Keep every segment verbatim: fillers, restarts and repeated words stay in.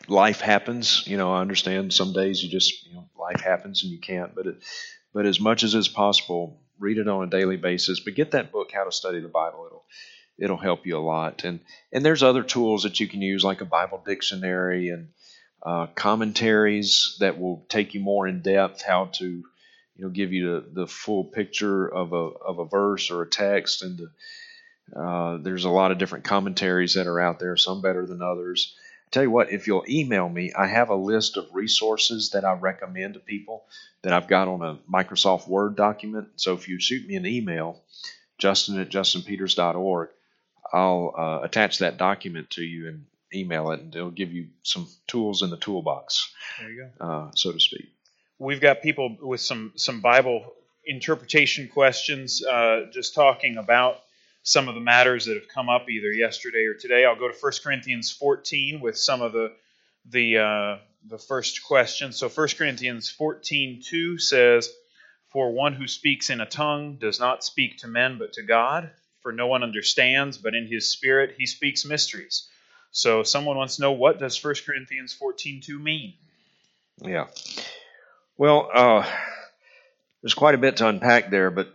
life happens. You know, I understand some days you just, you know, life happens and you can't. But it, but as much as is possible, read it on a daily basis. But get that book, How to Study the Bible. It'll it'll help you a lot. And and there's other tools that you can use, like a Bible dictionary and uh, commentaries that will take you more in depth, how to, you know, give you the, the full picture of a of a verse or a text. And the, uh, there's a lot of different commentaries that are out there, some better than others. I tell you what, if you'll email me, I have a list of resources that I recommend to people that I've got on a Microsoft Word document. So if you shoot me an email, Justin at justin peters dot org, I'll uh, attach that document to you and email it, and it'll give you some tools in the toolbox. There you go, uh, so to speak. We've got people with some some Bible interpretation questions, uh, just talking about some of the matters that have come up either yesterday or today. I'll go to First Corinthians fourteen with some of the the uh, the first question. So First Corinthians fourteen two says, "For one who speaks in a tongue does not speak to men but to God, for no one understands, but in his spirit he speaks mysteries." So someone wants to know, what does First Corinthians fourteen two mean? Yeah. Well, uh, there's quite a bit to unpack there, but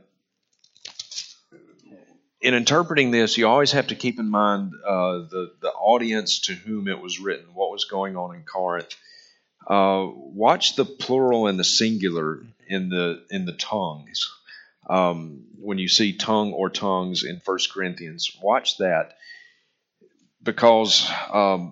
in interpreting this, you always have to keep in mind uh, the, the audience to whom it was written, what was going on in Corinth. Uh, watch the plural and the singular in the in the tongues. Um, when you see tongue or tongues in First Corinthians, watch that, because um,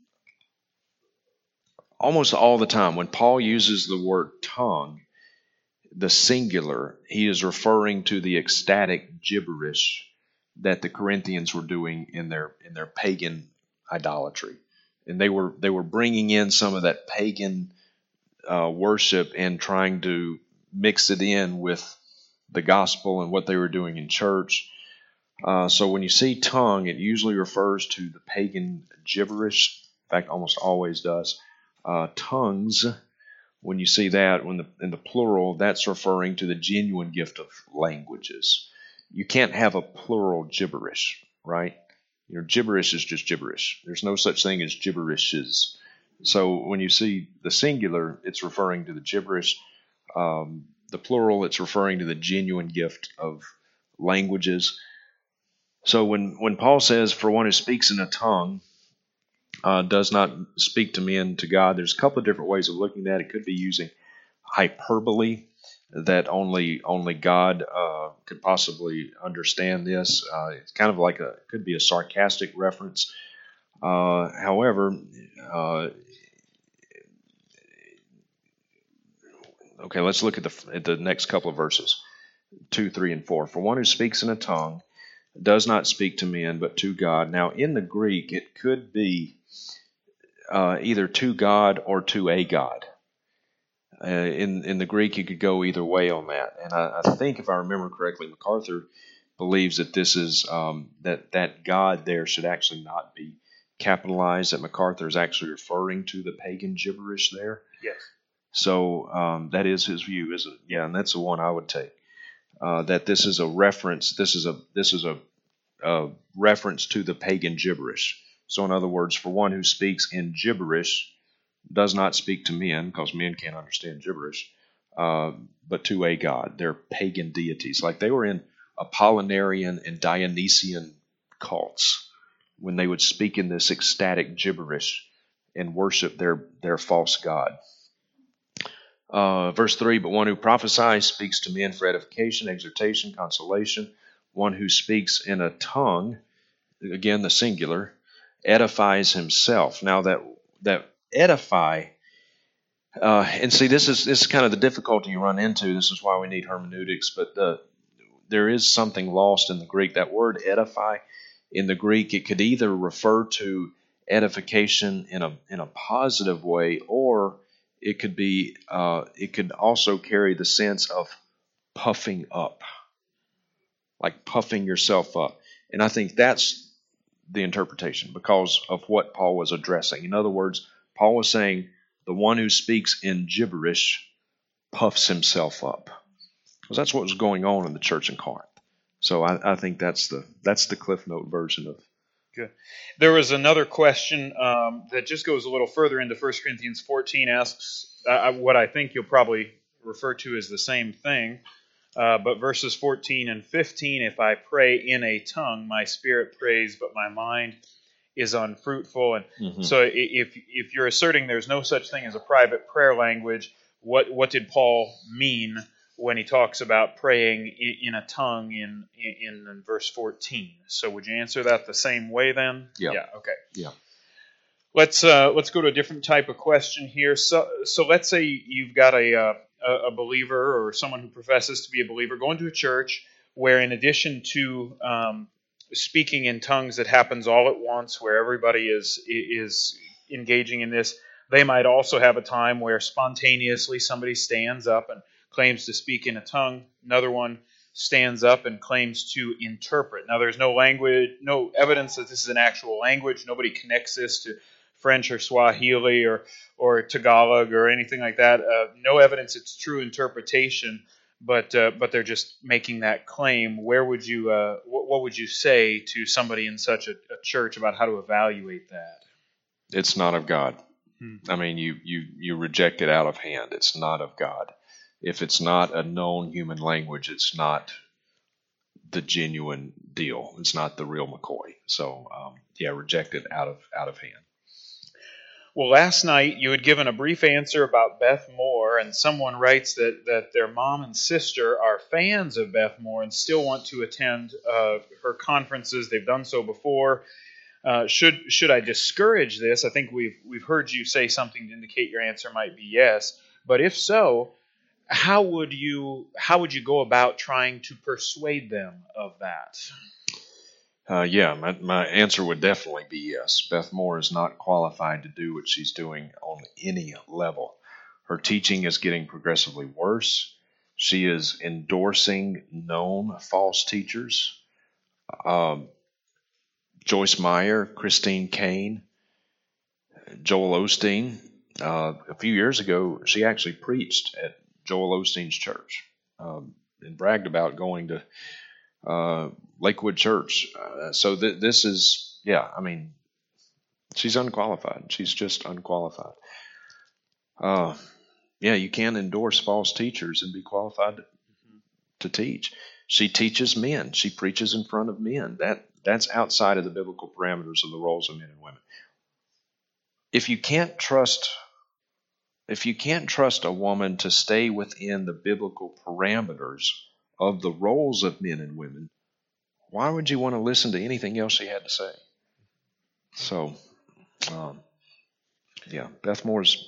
almost all the time when Paul uses the word tongue, the singular, he is referring to the ecstatic gibberish that the Corinthians were doing in their in their pagan idolatry, and they were they were bringing in some of that pagan uh, worship and trying to mix it in with the gospel and what they were doing in church. Uh, so when you see tongue, it usually refers to the pagan gibberish. In fact, almost always does. Uh, tongues, when you see that, when the, in the plural, that's referring to the genuine gift of languages. You can't have a plural gibberish, right? You know, gibberish is just gibberish. There's no such thing as gibberishes. So when you see the singular, it's referring to the gibberish. Um, the plural, it's referring to the genuine gift of languages. So when, when Paul says, "For one who speaks in a tongue uh, does not speak to men, to God," there's a couple of different ways of looking at it. It could be using hyperbole, that only only God uh, could possibly understand this. Uh, it's kind of like a could be a sarcastic reference. Uh, however, uh, okay, let's look at the at the next couple of verses, two, three, and four. "For one who speaks in a tongue does not speak to men, but to God." Now, in the Greek, it could be uh, either to God or to a God. Uh, in in the Greek, you could go either way on that, and I, I think, if I remember correctly, MacArthur believes that this is um, that that God there should actually not be capitalized. That MacArthur is actually referring to the pagan gibberish there. Yes. So um, that is his view, isn't it? Yeah, and that's the one I would take. Uh, that this is a reference. This is a this is a, a reference to the pagan gibberish. So, in other words, for one who speaks in gibberish does not speak to men, because men can't understand gibberish, uh, but to a God. They're pagan deities. Like they were in Apollinarian and Dionysian cults when they would speak in this ecstatic gibberish and worship their, their false god. Uh, verse three, "But one who prophesies speaks to men for edification, exhortation, consolation. One who speaks in a tongue," again the singular, "edifies himself." Now that that edify, uh, and see, this is this is kind of the difficulty you run into. This is why we need hermeneutics. But the, there is something lost in the Greek. That word edify in the Greek, it could either refer to edification in a in a positive way, or it could be uh, it could also carry the sense of puffing up, like puffing yourself up. And I think that's the interpretation because of what Paul was addressing. In other words, Paul was saying the one who speaks in gibberish puffs himself up, because that's what was going on in the church in Corinth. So I, I think that's the that's the Cliff Note version of Good. There was another question um, that just goes a little further into First Corinthians fourteen, asks uh, what I think you'll probably refer to as the same thing. Uh, but verses fourteen and fifteen, if I pray in a tongue, my spirit prays, but my mind is unfruitful. And mm-hmm. so if if you're asserting there's no such thing as a private prayer language, what, what did Paul mean when he talks about praying in, in a tongue in, in in verse fourteen? So would you answer that the same way then? Yeah. Yeah. Okay. Yeah. Let's uh, let's go to a different type of question here. So so let's say you've got a uh, a believer or someone who professes to be a believer going to a church where, in addition to um, speaking in tongues that happens all at once, where everybody is is engaging in this, they might also have a time where spontaneously somebody stands up and claims to speak in a tongue. Another one stands up and claims to interpret. Now, there's no language, no evidence that this is an actual language. Nobody connects this to French or Swahili or or Tagalog or anything like that. Uh, no evidence it's true interpretation, but uh, but they're just making that claim. Where would you uh, what, what would you say to somebody in such a, a church about how to evaluate that? It's not of God. Hmm. I mean, you you you reject it out of hand. It's not of God. If it's not a known human language, it's not the genuine deal. It's not the real McCoy. So um, yeah, reject it out of out of hand. Well, last night you had given a brief answer about Beth Moore, and someone writes that, that their mom and sister are fans of Beth Moore and still want to attend uh, her conferences. They've done so before. Uh, should should I discourage this? I think we've we've heard you say something to indicate your answer might be yes. But if so, how would you how would you go about trying to persuade them of that? Uh, yeah, my, my answer would definitely be yes. Beth Moore is not qualified to do what she's doing on any level. Her teaching is getting progressively worse. She is endorsing known false teachers. Um, Joyce Meyer, Christine Caine, Joel Osteen. Uh, a few years ago, she actually preached at Joel Osteen's church um, and bragged about going to Uh, Lakewood Church. Uh, so th- this is, yeah, I mean, she's unqualified. She's just unqualified. Uh, yeah, you can't endorse false teachers and be qualified to, to teach. She teaches men. She preaches in front of men. That that's outside of the biblical parameters of the roles of men and women. If you can't trust, if you can't trust a woman to stay within the biblical parameters of the roles of men and women, why would you want to listen to anything else she had to say? So, um, yeah, Beth Moore's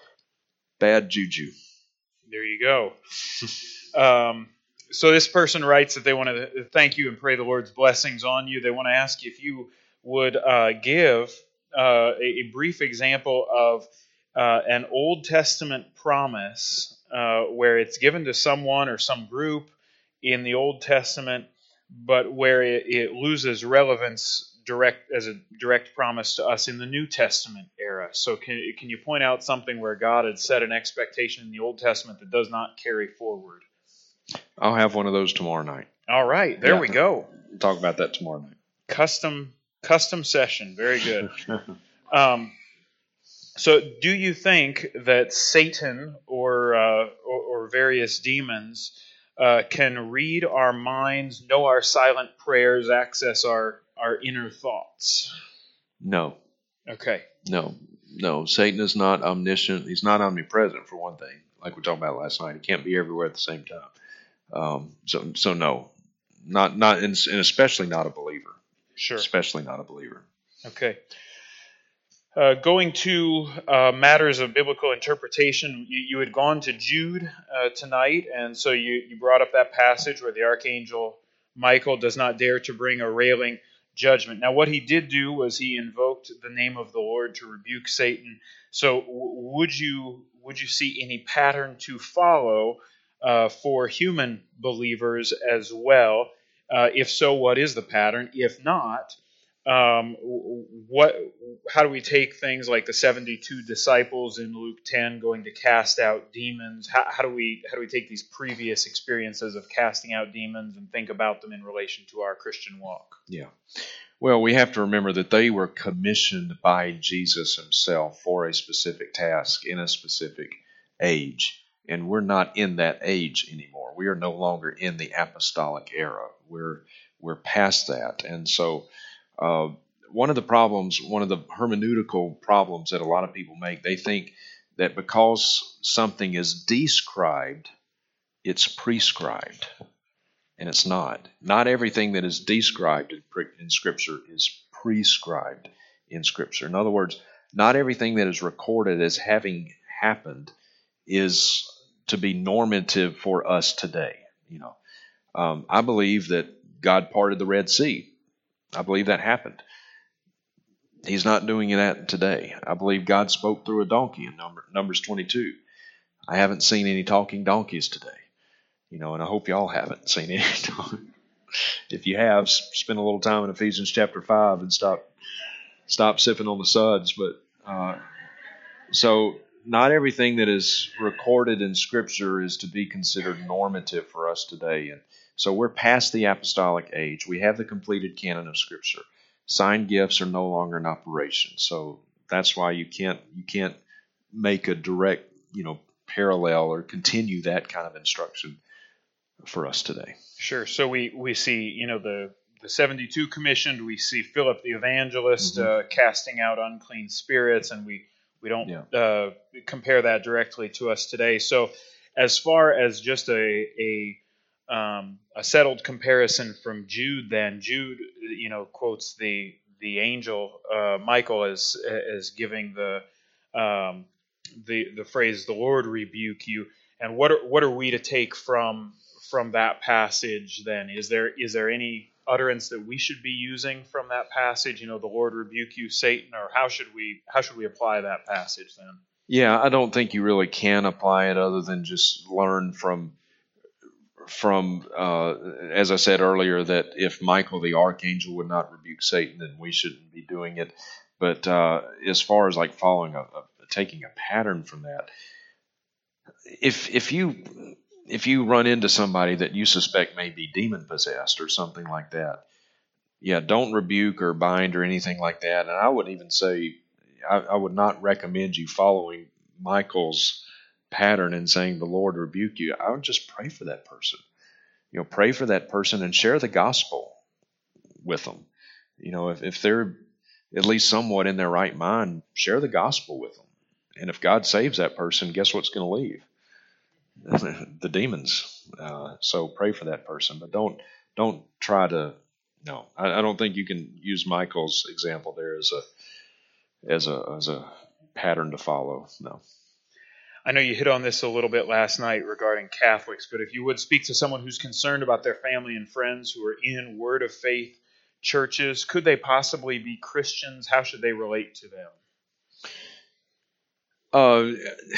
bad juju. There you go. um, so this person writes that they want to thank you and pray the Lord's blessings on you. They want to ask if you would uh, give uh, a, a brief example of uh, an Old Testament promise uh, where it's given to someone or some group in the Old Testament, but where it, it loses relevance direct as a direct promise to us in the New Testament era. So can can you point out something where God had set an expectation in the Old Testament that does not carry forward? I'll have one of those tomorrow night. All right, there yeah. we go. We'll talk about that tomorrow night. Custom custom session, very good. um, so, do you think that Satan or uh, or, or various demons Uh, can read our minds, know our silent prayers, access our, our inner thoughts? No. Okay. No. No. Satan is not omniscient. He's not omnipresent, for one thing, like we talked about last night. He can't be everywhere at the same time. Um, so, so no. Not, not, and especially not a believer. Sure. Especially not a believer. Okay. Uh, going to uh, matters of biblical interpretation, you, you had gone to Jude uh, tonight, and so you, you brought up that passage where the archangel Michael does not dare to bring a railing judgment. Now, what he did do was he invoked the name of the Lord to rebuke Satan. So, w- would you would you see any pattern to follow uh, for human believers as well? Uh, if so, what is the pattern? If not, Um, what? How do we take things like the seventy-two disciples in Luke ten going to cast out demons? How, how do we how do we take these previous experiences of casting out demons and think about them in relation to our Christian walk? Yeah. Well, we have to remember that they were commissioned by Jesus himself for a specific task in a specific age. And we're not in that age anymore. We are no longer in the apostolic era. We're we're past that. And so uh, one of the problems, one of the hermeneutical problems that a lot of people make, they think that because something is described, it's prescribed. And it's not. Not everything that is described in, in Scripture is prescribed in Scripture. In other words, not everything that is recorded as having happened is to be normative for us today. You know, um, I believe that God parted the Red Sea. I believe that happened. He's not doing that today. I believe God spoke through a donkey in number, Numbers twenty-two. I haven't seen any talking donkeys today. You know, and I hope y'all haven't seen any. If you have, spend a little time in Ephesians chapter five and stop stop sipping on the suds. But uh, so not everything that is recorded in Scripture is to be considered normative for us today. And so we're past the apostolic age. We have the completed canon of Scripture. Signed gifts are no longer in operation. So that's why you can't you can't make a direct, you know, parallel or continue that kind of instruction for us today. Sure. So we, we see, you know, the, the seventy-two commissioned, we see Philip the evangelist mm-hmm. uh, casting out unclean spirits, and we, we don't yeah. uh, compare that directly to us today. So as far as just a, a, um, a settled comparison from Jude, then Jude, you know, quotes the, the angel, uh, Michael as, as giving the, um, the, the phrase, "The Lord rebuke you." And what are, what are we to take from from that passage then? Is there is there any utterance that we should be using from that passage? You know, "The Lord rebuke you, Satan," or how should we how should we apply that passage then? Yeah, I don't think you really can apply it other than just learn from from uh, as I said earlier, that if Michael the archangel would not rebuke Satan, then we shouldn't be doing it. But uh, as far as like following a, a taking a pattern from that, if if you if you run into somebody that you suspect may be demon possessed or something like that, yeah, don't rebuke or bind or anything like that. And I would even say, I, I would not recommend you following Michael's pattern and saying, "The Lord rebuke you." I would just pray for that person. You know, pray for that person and share the gospel with them. You know, if, if they're at least somewhat in their right mind, share the gospel with them. And if God saves that person, guess what's going to leave? The demons. Uh, so pray for that person, but don't don't try to. No, I, I don't think you can use Michael's example there as a as a as a pattern to follow. No. I know you hit on this a little bit last night regarding Catholics, but if you would speak to someone who's concerned about their family and friends who are in Word of Faith churches, could they possibly be Christians? How should they relate to them? Uh,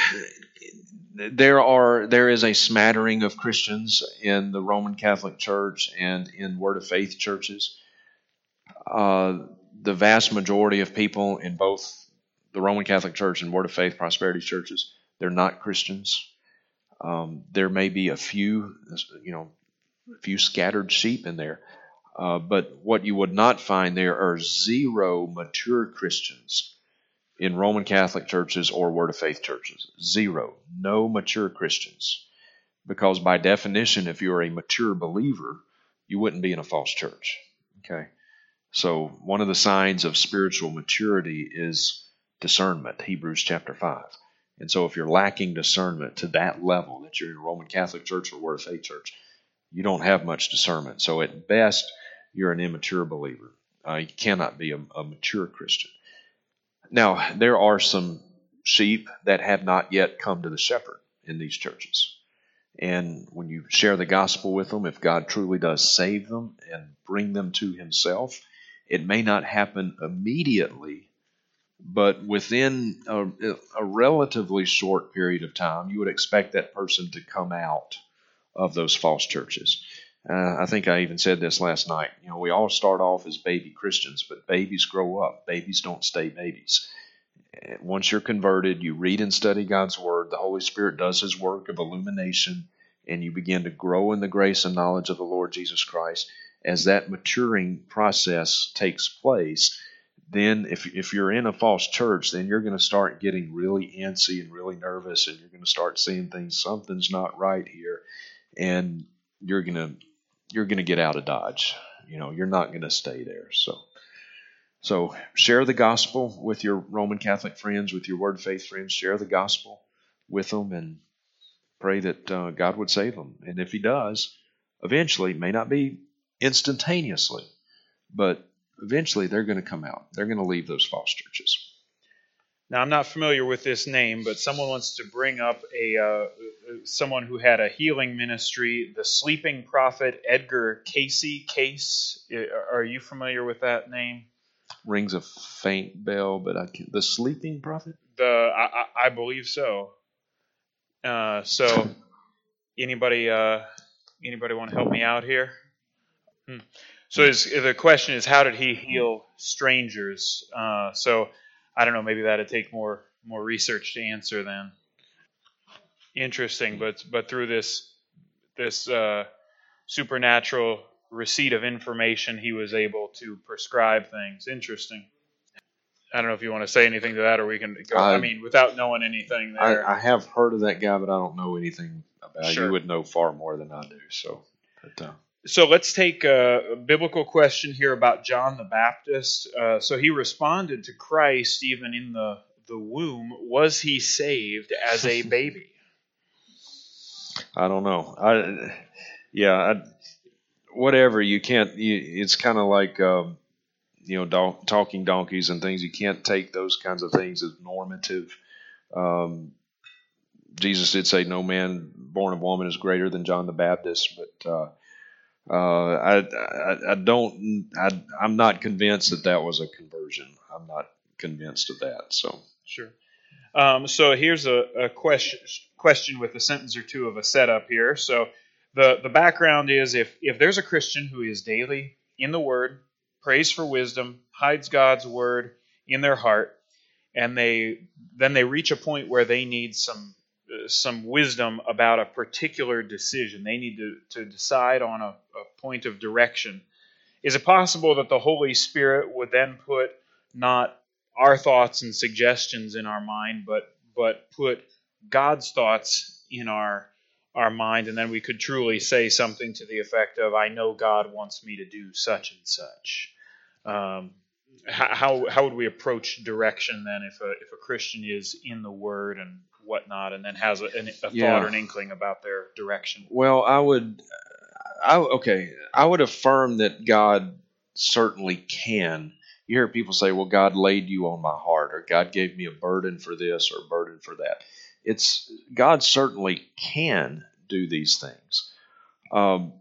there are there is a smattering of Christians in the Roman Catholic Church and in Word of Faith churches. Uh, the vast majority of people in both the Roman Catholic Church and Word of Faith Prosperity churches, they're not Christians. Um, there may be a few, you know, a few scattered sheep in there, uh, but what you would not find there are zero mature Christians in Roman Catholic churches or Word of Faith churches. Zero. No mature Christians. Because by definition, if you're a mature believer, you wouldn't be in a false church. Okay? So one of the signs of spiritual maturity is discernment, Hebrews chapter five. And so if you're lacking discernment to that level, that you're in a Roman Catholic church or Word of Faith church, you don't have much discernment. So at best, you're an immature believer. Uh, you cannot be a, a mature Christian. Now, there are some sheep that have not yet come to the shepherd in these churches. And when you share the gospel with them, if God truly does save them and bring them to himself, it may not happen immediately, but within a, a relatively short period of time, you would expect that person to come out of those false churches. Uh, I think I even said this last night. You know, we all start off as baby Christians, but babies grow up. Babies don't stay babies. Once you're converted, you read and study God's Word. The Holy Spirit does his work of illumination, and you begin to grow in the grace and knowledge of the Lord Jesus Christ. as that maturing process takes place, then if if you're in a false church, then you're going to start getting really antsy and really nervous, and you're going to start seeing things, something's not right here, and you're going to you're going to get out of Dodge. You know, you're not going to stay there. So so share the gospel with your Roman Catholic friends, with your Word Faith friends. Share the gospel with them and pray that uh, God would save them. And if He does, eventually, may not be instantaneously, but eventually they're going to come out. They're going to leave those false churches. Now, I'm not familiar with this name, but someone wants to bring up a uh, someone who had a healing ministry, the sleeping prophet Edgar Casey. Case, are you familiar with that name? Rings a faint bell, but I can't. The sleeping prophet? The I, I believe so. Uh, so, anybody uh, anybody want to help me out here? Hmm. So his, the question is, how did he heal strangers? Uh, so I don't know. Maybe that'd take more more research to answer. Then interesting, but but through this this uh, supernatural receipt of information, he was able to prescribe things. Interesting. I don't know if you want to say anything to that, or we can go. I, I mean, without knowing anything there. I, I have heard of that guy, but I don't know anything about it. Sure. You would know far more than I do. So, but, uh, so let's take a, a biblical question here about John the Baptist. Uh, so he responded to Christ even in the, the womb. Was he saved as a baby? I don't know. I yeah. I, whatever. You can't. You, it's kind of like. Um, you know, do- talking donkeys and things. You can't take those kinds of things as normative. Um, Jesus did say, "No man born of woman is greater than John the Baptist." But uh, uh, I, I, I don't. I, I'm not convinced that that was a conversion. I'm not convinced of that. So sure. Um, so here's a, a question. Question with a sentence or two of a setup here. So the the background is if if there's a Christian who is daily in the Word, prays for wisdom, hides God's word in their heart, and they then they reach a point where they need some uh, some wisdom about a particular decision. They need to, to decide on a, a point of direction. Is it possible that the Holy Spirit would then put not our thoughts and suggestions in our mind, but but put God's thoughts in our our mind, and then we could truly say something to the effect of, I know God wants me to do such and such. Um, how how would we approach direction then if a if a Christian is in the Word and whatnot, and then has a, a yeah. thought or an inkling about their direction? Well, I would, I okay, I would affirm that God certainly can. You hear people say, "Well, God laid you on my heart," or "God gave me a burden for this or a burden for that." It's God certainly can do these things. Um,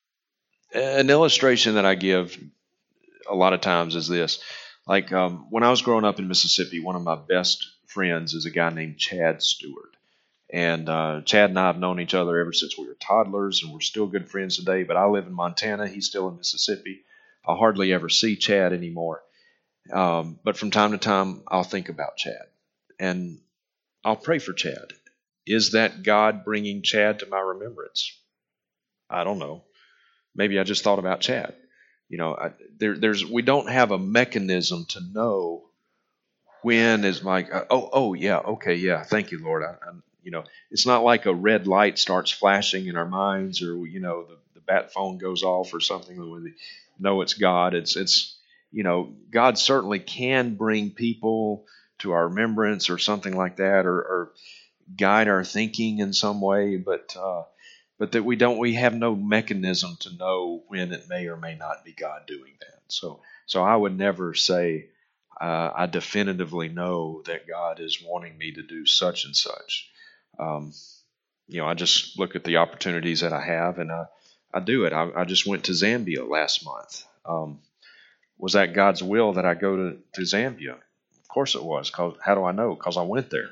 an illustration that I give a lot of times is this: like um, when I was growing up in Mississippi, one of my best friends is a guy named Chad Stewart, and uh, Chad and I have known each other ever since we were toddlers, and we're still good friends today. But I live in Montana; he's still in Mississippi. I hardly ever see Chad anymore, um, but from time to time, I'll think about Chad, and I'll pray for Chad. Is that God bringing Chad to my remembrance? I don't know. Maybe I just thought about Chad. You know, I, there, there's we don't have a mechanism to know when is like, uh, oh, oh, yeah, okay, yeah, thank you, Lord. I, I, you know, it's not like a red light starts flashing in our minds, or you know, the, the bat phone goes off or something. When we know it's God. It's it's you know, God certainly can bring people to our remembrance or something like that, or, or guide our thinking in some way, but uh, but that we don't, we have no mechanism to know when it may or may not be God doing that. So so I would never say uh, I definitively know that God is wanting me to do such and such. Um, you know, I just look at the opportunities that I have, and I, I do it. I, I just went to Zambia last month. Um, was that God's will that I go to, to Zambia? Of course it was. Cause how do I know? Because I went there.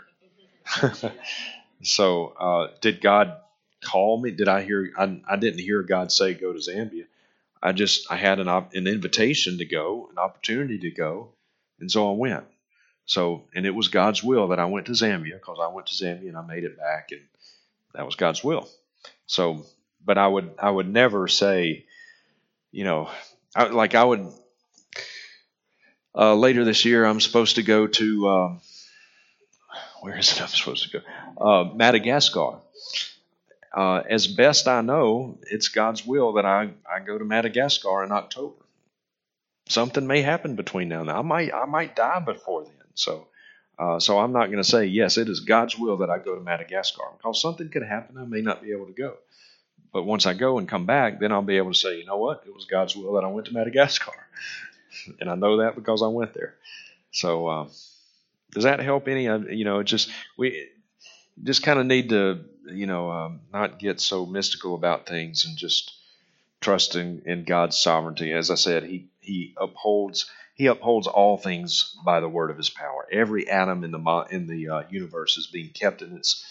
So, uh, did God call me? Did I hear? I, I didn't hear God say go to Zambia. I just I had an op, an invitation to go, an opportunity to go, and so I went. So, and it was God's will that I went to Zambia, because I went to Zambia and I made it back, and that was God's will. So, but I would I would never say, you know, I, like I would, uh, later this year, I'm supposed to go to, um, where is it I'm supposed to go? Uh, Madagascar. Uh, as best I know, it's God's will that I, I go to Madagascar in October. Something may happen between now and then. I might I might die before then. So uh, so I'm not going to say, yes, it is God's will that I go to Madagascar, because something could happen. I may not be able to go. But once I go and come back, then I'll be able to say, you know what? It was God's will that I went to Madagascar. And I know that because I went there. So uh, does that help any? You know, it just we just kind of need to, you know, um, not get so mystical about things and just trust in, in God's sovereignty. As I said, he he upholds he upholds all things by the word of his power. Every atom in the in the uh, universe is being kept in its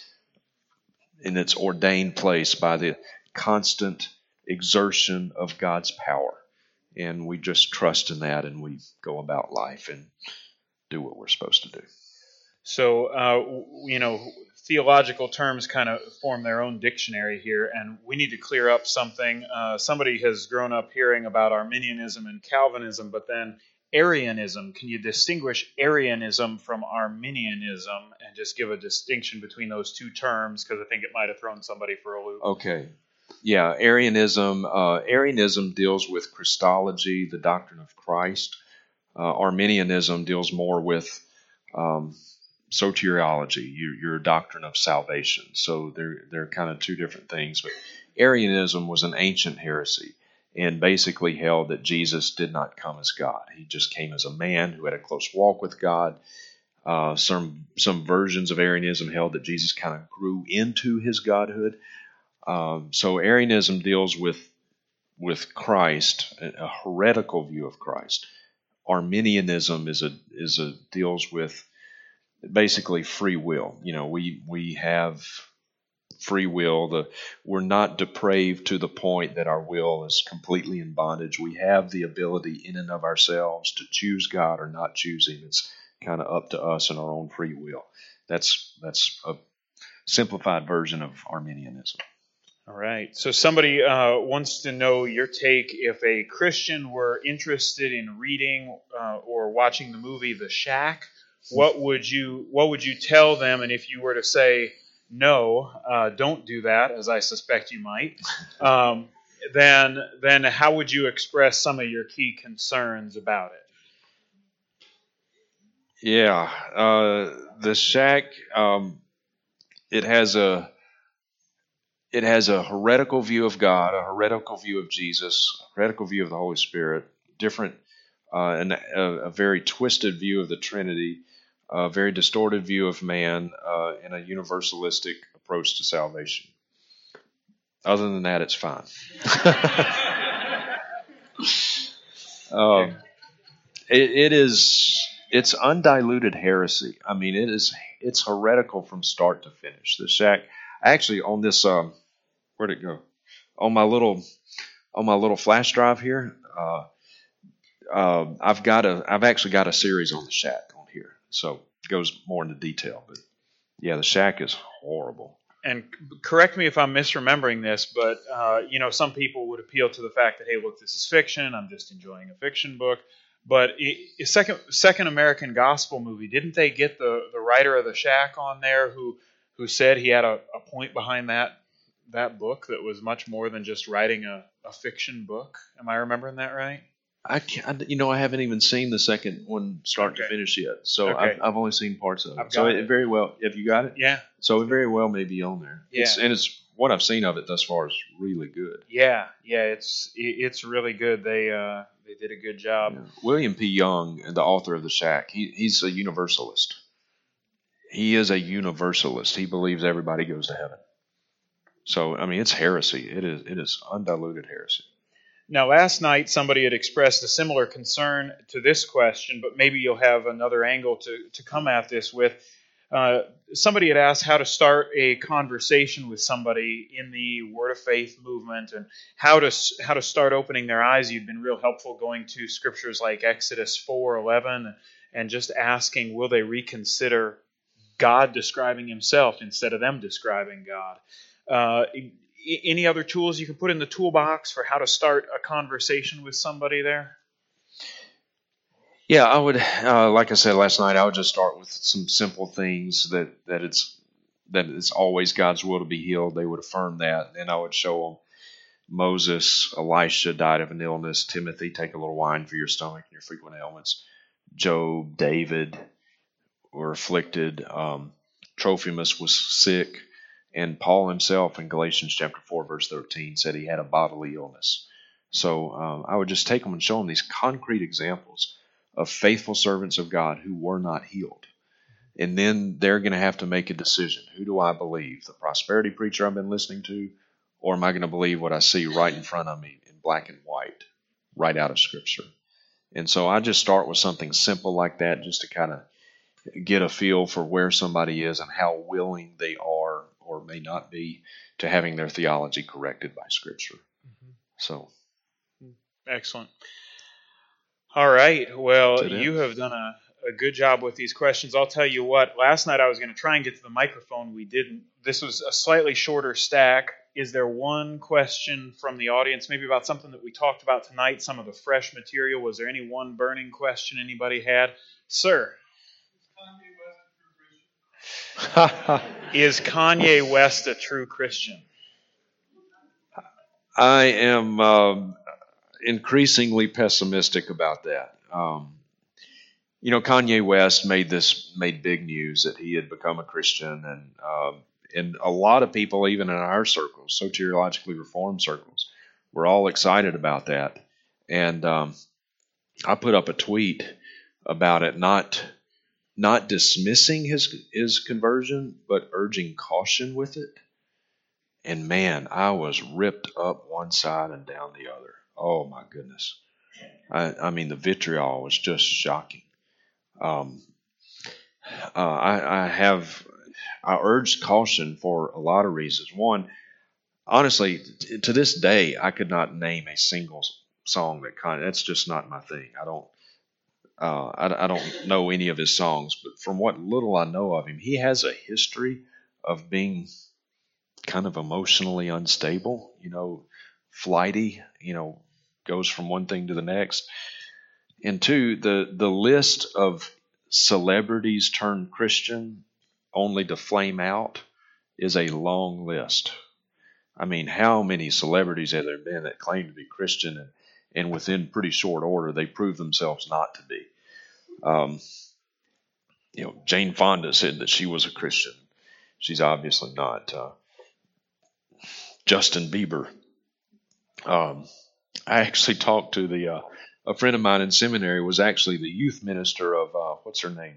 in its ordained place by the constant exertion of God's power. And we just trust in that, and we go about life and do what we're supposed to do. So, uh, you know, theological terms kind of form their own dictionary here, and we need to clear up something. Uh, somebody has grown up hearing about Arminianism and Calvinism, but then Arianism. Can you distinguish Arianism from Arminianism and just give a distinction between those two terms? Because I think it might have thrown somebody for a loop. Okay. Yeah, Arianism. Uh, Arianism deals with Christology, the doctrine of Christ. Uh, Arminianism deals more with um, soteriology, your, your doctrine of salvation. So they're they're kind of two different things. But Arianism was an ancient heresy and basically held that Jesus did not come as God. He just came as a man who had a close walk with God. Uh, some some versions of Arianism held that Jesus kind of grew into his godhood. Um, so Arianism deals with with Christ, a heretical view of Christ. Arminianism is a is a deals with basically free will. You know, we we have free will. The we're not depraved to the point that our will is completely in bondage. We have the ability in and of ourselves to choose God or not choose Him. It's kind of up to us and our own free will. That's that's a simplified version of Arminianism. All right. So somebody uh, wants to know your take if a Christian were interested in reading uh, or watching the movie The Shack. What would you What would you tell them? And if you were to say no, uh, don't do that, as I suspect you might, um, then then how would you express some of your key concerns about it? Yeah, uh, The Shack. Um, it has a It has a heretical view of God, a heretical view of Jesus, a heretical view of the Holy Spirit, different, uh, and a, a very twisted view of the Trinity, a very distorted view of man, uh, and a universalistic approach to salvation. Other than that, it's fine. um, it, it is. It's undiluted heresy. I mean, it is. It's heretical from start to finish. The Shack. Actually, on this. Um, Where'd it go? On my little, on my little flash drive here, uh, uh, I've got a, I've actually got a series on The Shack on here, so it goes more into detail. But yeah, The Shack is horrible. And correct me if I'm misremembering this, but uh, you know, some people would appeal to the fact that, hey, look, this is fiction. I'm just enjoying a fiction book. But it, second, second American Gospel movie, didn't they get the, the writer of The Shack on there who who said he had a, a point behind that? that book that was much more than just writing a, a fiction book? Am I remembering that right? I can't, you know, I haven't even seen the second one start okay. to finish yet. So okay. I've, I've only seen parts of it. So it, it very well, have you got it? Yeah. So it very well may be on there. Yeah. It's, and it's, what I've seen of it thus far is really good. Yeah. Yeah. It's, it's really good. They, uh, they did a good job. Yeah. William P. Young, the author of The Shack, he, he's a universalist. He is a universalist. He believes everybody goes to heaven. So, I mean, it's heresy. It is it is undiluted heresy. Now, last night, somebody had expressed a similar concern to this question, but maybe you'll have another angle to, to come at this with. Uh, somebody had asked how to start a conversation with somebody in the Word of Faith movement and how to how to start opening their eyes. You'd been real helpful going to scriptures like Exodus four eleven and just asking, will they reconsider God describing himself instead of them describing God? Uh, any other tools you can put in the toolbox for how to start a conversation with somebody there? Yeah, I would, uh, like I said last night, I would just start with some simple things that, that it's that it's always God's will to be healed. They would affirm that. And I would show them Moses, Elisha died of an illness. Timothy, take a little wine for your stomach and your frequent ailments. Job, David were afflicted. Um, Trophimus was sick. And Paul himself in Galatians chapter four, verse thirteen, said he had a bodily illness. So um, I would just take them and show them these concrete examples of faithful servants of God who were not healed. And then they're going to have to make a decision. Who do I believe? The prosperity preacher I've been listening to? Or am I going to believe what I see right in front of me in black and white, right out of Scripture? And so I just start with something simple like that just to kind of get a feel for where somebody is and how willing they are or may not be to having their theology corrected by Scripture. Mm-hmm. So, excellent. All right. Well, you have done a, a good job with these questions. I'll tell you what, last night I was going to try and get to the microphone. We didn't. This was a slightly shorter stack. Is there one question from the audience, maybe about something that we talked about tonight, some of the fresh material? Was there any one burning question anybody had? Sir. Is Kanye West a true Christian? I am um, increasingly pessimistic about that. Um, you know, Kanye West made this made big news that he had become a Christian, and um, and a lot of people, even in our circles, soteriologically reformed circles, were all excited about that. And um, I put up a tweet about it, not. Not dismissing his his conversion, but urging caution with it. And man, I was ripped up one side and down the other. Oh my goodness. I, I mean, the vitriol was just shocking. Um, uh, I, I have, I urged caution for a lot of reasons. One, honestly, t- to this day, I could not name a single song that kind of, that's just not my thing. I don't, Uh, I, I don't know any of his songs, but from what little I know of him, he has a history of being kind of emotionally unstable, you know, flighty, you know, goes from one thing to the next. And two, the, the list of celebrities turned Christian only to flame out is a long list. I mean, how many celebrities have there been that claim to be Christian and and within pretty short order, they prove themselves not to be. Um, you know, Jane Fonda said that she was a Christian. She's obviously not. Uh, Justin Bieber. Um, I actually talked to the uh, a friend of mine in seminary was actually the youth minister of uh, what's her name?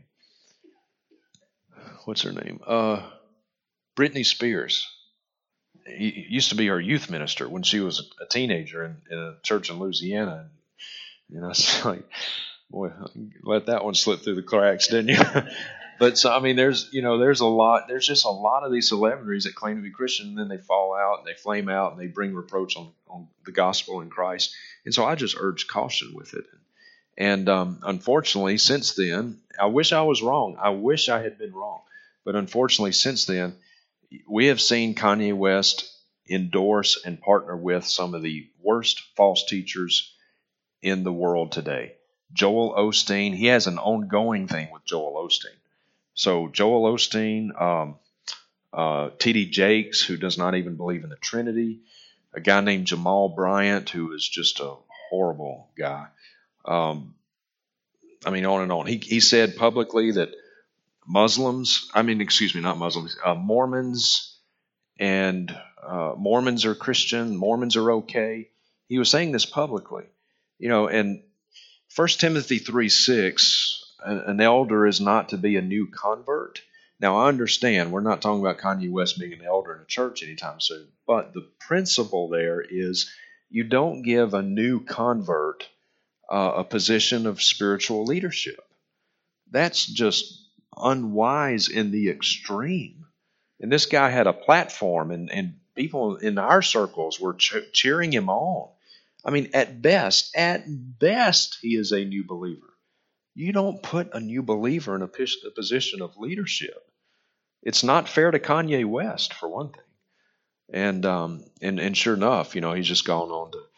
What's her name? Uh, Britney Spears. He used to be her youth minister when she was a teenager in, in a church in Louisiana. And, you know, it's like, boy, let that one slip through the cracks, didn't you? But so, I mean, there's, you know, there's a lot, there's just a lot of these celebrities that claim to be Christian, and then they fall out and they flame out and they bring reproach on, on the gospel in Christ. And so I just urge caution with it. And um, unfortunately, since then, I wish I was wrong. I wish I had been wrong. But unfortunately, since then, we have seen Kanye West endorse and partner with some of the worst false teachers in the world today. Joel Osteen, he has an ongoing thing with Joel Osteen. So Joel Osteen, um, uh, T D Jakes, who does not even believe in the Trinity, a guy named Jamal Bryant, who is just a horrible guy. Um, I mean, on and on. He, he said publicly that Muslims, I mean, excuse me, not Muslims, uh, Mormons and uh, Mormons are Christian, Mormons are okay. He was saying this publicly, you know, and First Timothy three six, an elder is not to be a new convert. Now, I understand we're not talking about Kanye West being an elder in a church anytime soon, but the principle there is you don't give a new convert uh, a position of spiritual leadership. That's just unwise in the extreme. And this guy had a platform, and, and people in our circles were ch- cheering him on. I mean, at best, at best, he is a new believer. You don't put a new believer in a, a position of leadership. It's not fair to Kanye West, for one thing. And um, and and sure enough, you know, he's just gone on to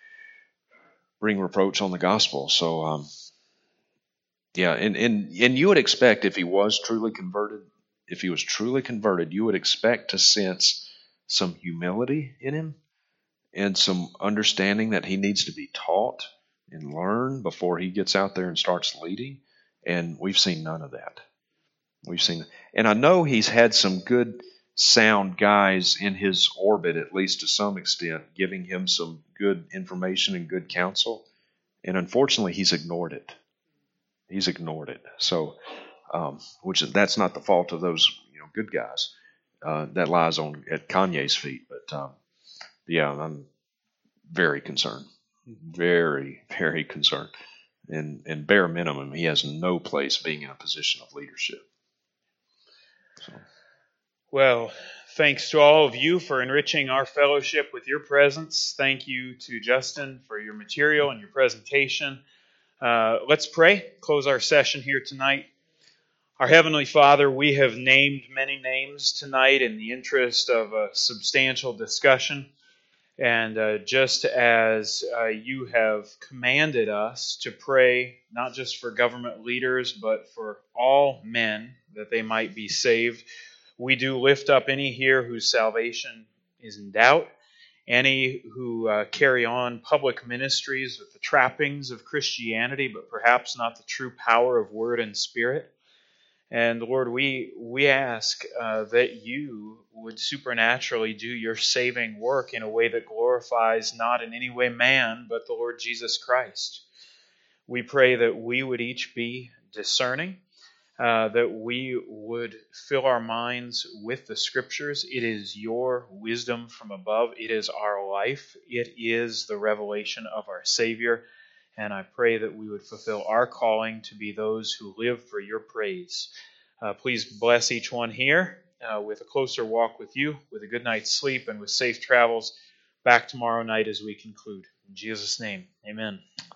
bring reproach on the gospel. So um, yeah, and and and you would expect if he was truly converted, if he was truly converted, you would expect to sense some humility in him and some understanding that he needs to be taught and learn before he gets out there and starts leading. And we've seen none of that. We've seen, and I know he's had some good, sound guys in his orbit, at least to some extent, giving him some good information and good counsel. And unfortunately, he's ignored it. He's ignored it. So, um, which is, that's not the fault of those you know good guys. Uh, that lies on at Kanye's feet. But um, yeah, I'm very concerned, very, very concerned. And and bare minimum, he has no place being in a position of leadership. So. Well, thanks to all of you for enriching our fellowship with your presence. Thank you to Justin for your material and your presentation. Uh, let's pray, close our session here tonight. Our Heavenly Father, we have named many names tonight in the interest of a substantial discussion. And uh, just as uh, you have commanded us to pray, not just for government leaders, but for all men, that they might be saved, we do lift up any here whose salvation is in doubt, any who uh, carry on public ministries with the trappings of Christianity, but perhaps not the true power of word and spirit. And Lord, we we ask uh, that you would supernaturally do your saving work in a way that glorifies not in any way man, but the Lord Jesus Christ. We pray that we would each be discerning, uh, that we would fill our minds with the Scriptures. It is your wisdom from above. It is our life. It is the revelation of our Savior. And I pray that we would fulfill our calling to be those who live for your praise. Uh, please bless each one here uh, with a closer walk with you, with a good night's sleep, and with safe travels back tomorrow night as we conclude. In Jesus' name, amen.